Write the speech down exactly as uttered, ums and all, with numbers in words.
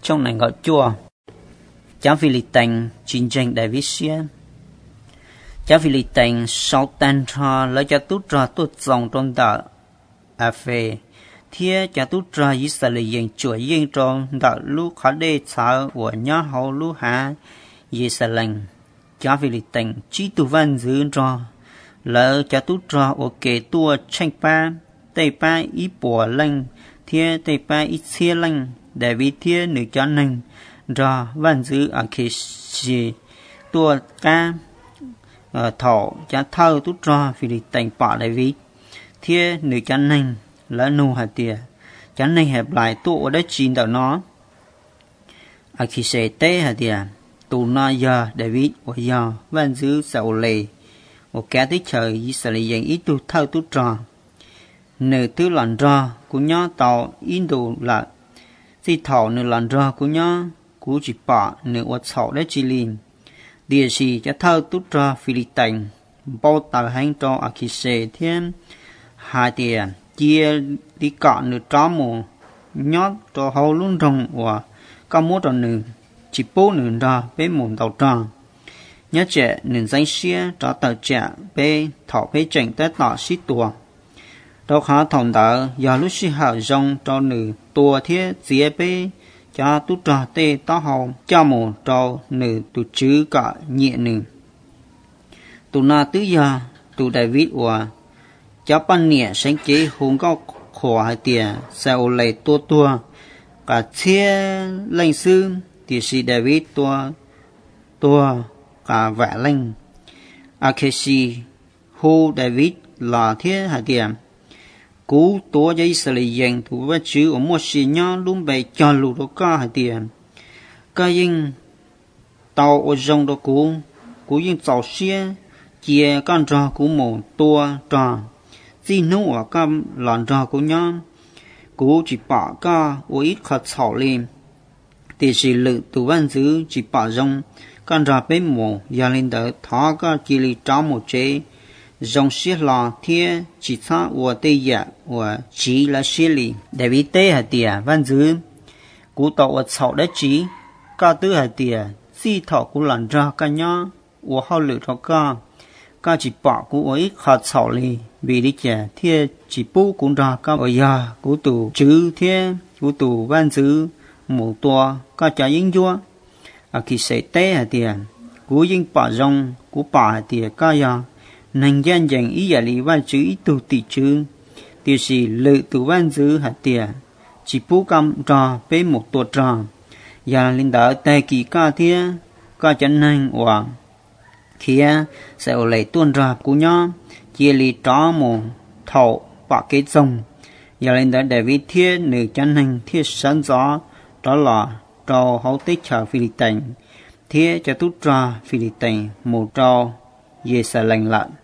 trong này gọi chua cháu Philippines chiến tranh đại viết xia cháu Philippines sau tan ra lấy cho tút ra tút dòng trong đạo à phê thế cho tút ra Israel yên chuỗi yên trong đạo lúc khó đề sao của nhá hậu lúc hạ Israel cháu Philippines chỉ tu văn giữ ra lỡ cho tút ra ok tua tranh pa tây pa ý bùa lanh thế tây pa ý xe lanh đại viết thế nữ cho nên ra văn giữ ở khi gì tua ca thọ cha thâu tút ra Philippines bỏ đại viết thế nữ cho nên lỡ nô hạt tiền cho nên hẹp lại tụ ở đất chín đầu nó ở khi sẽ tế hạt tiền tụ nó giờ đại viết của giờ văn giữ sầu lề một kẻ tích trời Israel dành ít tu thâu tút ra nữ tư lần ra của nhớ tàu Indo là si thọ nữ lần ra của nhớ của chỉ bỏ nữ ở sầu đất chỉ liền địa chỉ cho thâu tút ra Philippines bao tàu hành cho ở khi sẽ thêm hai tiền chia đi cọ nữ trá mù nhót cho hậu luôn rồng và cao mốt cho nữ chỉ bố nữ ra bên mồm tàu tròn nhớ trẻ nữ danh xia cho tàu trẻ bên thọ bên chỉnh tới tỏ xí tùa đâu khá thòng đỡ giờ lúc xí hào rong cho nữ tùa thiết dĩa bên cho tút ra tê tó hậu cho mù cho nữ tụ chứ cả nhẹ nữ tụ na tứ giờ tụ đại viết và cho ban nhẹ sáng chế hùng cao khổ hai tiền sao lấy tua tua cả chia lãnh sư thì sĩ David tua tua cả vẽ lãnh Akeshi hu David là thế hai tiền cú tua cho Israel dành thủ vật chữ ở một sĩ nhỏ luôn bày cho lũ đó cả hai tiền cái yên tàu ở trong đó cú cú yên tàu xe chia con trò cú một tua trò chỉ nấu ở cam lòn trò của nhau, cú chỉ bỏ cả ở ít khát sầu lên, thì sự lự tụ văn giữ chỉ bỏ rong, con trò bên mồ, gia linh đỡ tháo cả chỉ li trao một chế, rong xí lò thiên chỉ xa ở tây giả, ở chỉ là xí li, để vì tây hạt tiền văn giữ, cú tàu ở sầu đất chỉ, cả tư hạt tiền, chỉ thọ cú lòn trò cả nhau, ở hậu lự trò cả. Các chỉ bỏ của ấy khát sầu li vì đi chè thiên chỉ bố cũng ra các ở nhà của tù chữ thiên của tù văn chữ một tua các trả yên vua à khi sẽ té hạt tiền của yên bỏ rong của bỏ hạt tiền các nhà nên dân dành ý giả lý văn chữ ít tù tỷ chữ thì chỉ lự tù văn chữ hạt tiền chỉ bố cầm ra bên một tua ra và linh đạo tay kỳ các thiên các chân hành hoàng kia sẽ lấy tuôn ra của nhau chia lì trá mồ thầu bạc kết rồng giờ lên đó để viết thiết nữ chân hành thiết sáng gió đó là trò hậu tích chờ Philippines thiết cho tút ra Philippines một trò về sẽ lành lặn